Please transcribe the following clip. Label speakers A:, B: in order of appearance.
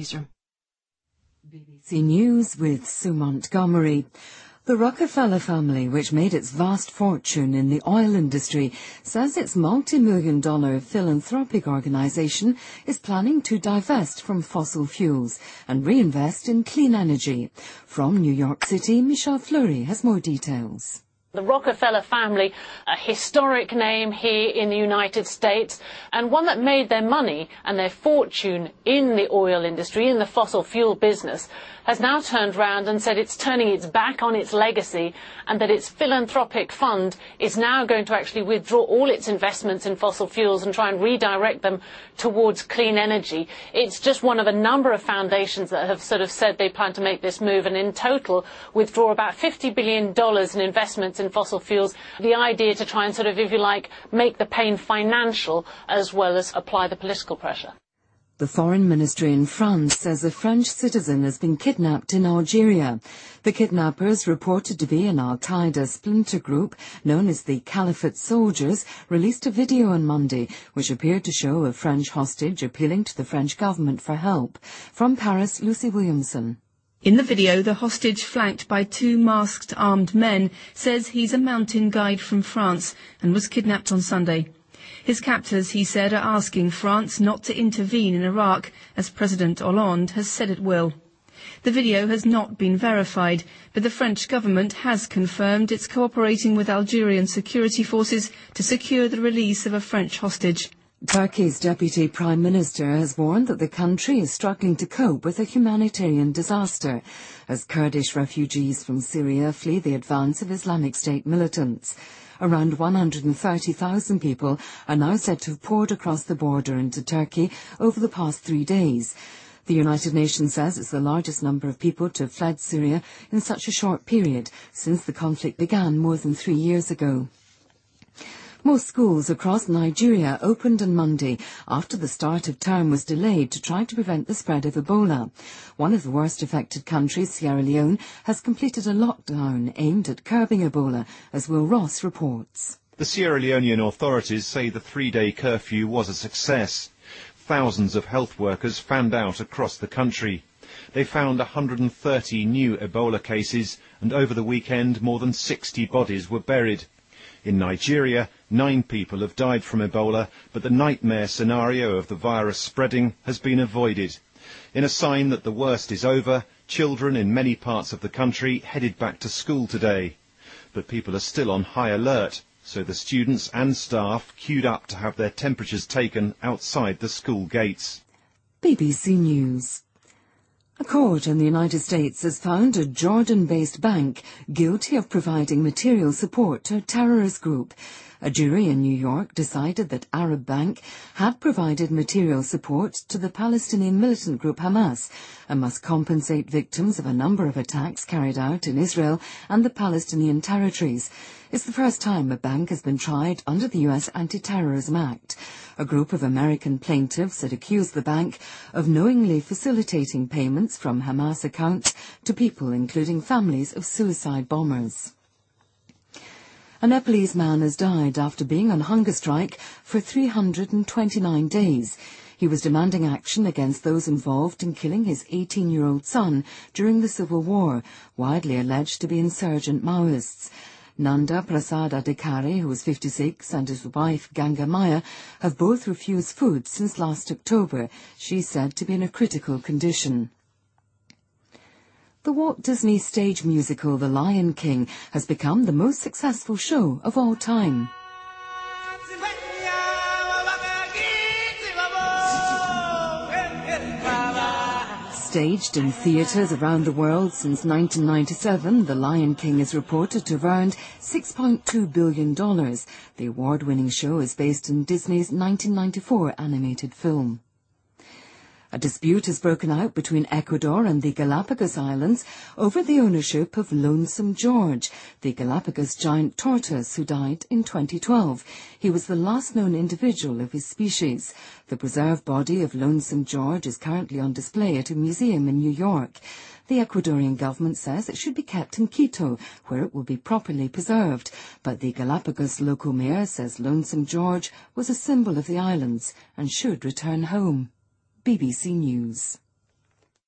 A: newsroom.
B: BBC News with Sue Montgomery. The Rockefeller family, which made its vast fortune in the oil industry, says its multi-million-dollar philanthropic organisation is planning to divest from fossil fuels and reinvest in clean energy. From New York City, Michelle Fleury has more details.
C: The Rockefeller family, a historic name here in the United States, and one that made their money and their fortune in the oil industry, in the fossil fuel business, has now turned round and said it's turning its back on its legacy and that its philanthropic fund is now going to actually withdraw all its investments in fossil fuels and try and redirect them towards clean energy. It's just one of a number of foundations that have sort of said they plan to make this move and in total withdraw about $50 billion in investments in fossil fuels. The idea to try and sort of, if you like, make the pain financial as well as apply the political pressure.
B: The Foreign Ministry in France says a French citizen has been kidnapped in Algeria. The kidnappers, reported to be an al-Qaeda splinter group known as the Caliphate Soldiers, released a video on Monday which appeared to show a French hostage appealing to the French government for help. From Paris, Lucy Williamson.
D: In the video, the hostage, flanked by two masked armed men, says he's a mountain guide from France and was kidnapped on Sunday. His captors, he said, are asking France not to intervene in Iraq, as President Hollande has said it will. The video has not been verified, but the French government has confirmed it's cooperating with Algerian security forces to secure the release of a French hostage.
B: Turkey's Deputy Prime Minister has warned that the country is struggling to cope with a humanitarian disaster as Kurdish refugees from Syria flee the advance of Islamic State militants. Around 130,000 people are now said to have poured across the border into Turkey over the past 3 days. The United Nations says it's the largest number of people to have fled Syria in such a short period since the conflict began more than 3 years ago. Most schools across Nigeria opened on Monday after the start of term was delayed to try to prevent the spread of Ebola. One of the worst affected countries, Sierra Leone, has completed a lockdown aimed at curbing Ebola, as Will Ross reports.
E: The Sierra Leonean authorities say the 3-day curfew was a success. Thousands of health workers fanned out across the country. They found 130 new Ebola cases, and over the weekend more than 60 bodies were buried. In Nigeria, 9 people have died from Ebola, but the nightmare scenario of the virus spreading has been avoided. In a sign that the worst is over, children in many parts of the country headed back to school today. But people are still on high alert, so the students and staff queued up to have their temperatures taken outside the school gates.
B: BBC News. A court in the United States has found a Jordan-based bank guilty of providing material support to a terrorist group. A jury in New York decided that Arab Bank had provided material support to the Palestinian militant group Hamas and must compensate victims of a number of attacks carried out in Israel and the Palestinian territories. It's the first time a bank has been tried under the U.S. Anti-Terrorism Act. A group of American plaintiffs had accused the bank of knowingly facilitating payments from Hamas accounts to people, including families of suicide bombers. A Nepalese man has died after being on hunger strike for 329 days. He was demanding action against those involved in killing his 18-year-old son during the Civil War, widely alleged to be insurgent Maoists. Nanda Prasad Adhikari, who was 56, and his wife Ganga Maya have both refused food since last October. She's said to be in a critical condition. The Walt Disney stage musical The Lion King has become the most successful show of all time. Staged in theatres around the world since 1997, The Lion King is reported to have earned $6.2 billion. The award-winning show is based on Disney's 1994 animated film. A dispute has broken out between Ecuador and the Galapagos Islands over the ownership of Lonesome George, the Galapagos giant tortoise who died in 2012. He was the last known individual of his species. The preserved body of Lonesome George is currently on display at a museum in New York. The Ecuadorian government says it should be kept in Quito, where it will be properly preserved. But the Galapagos local mayor says Lonesome George was a symbol of the islands and should return home. BBC News.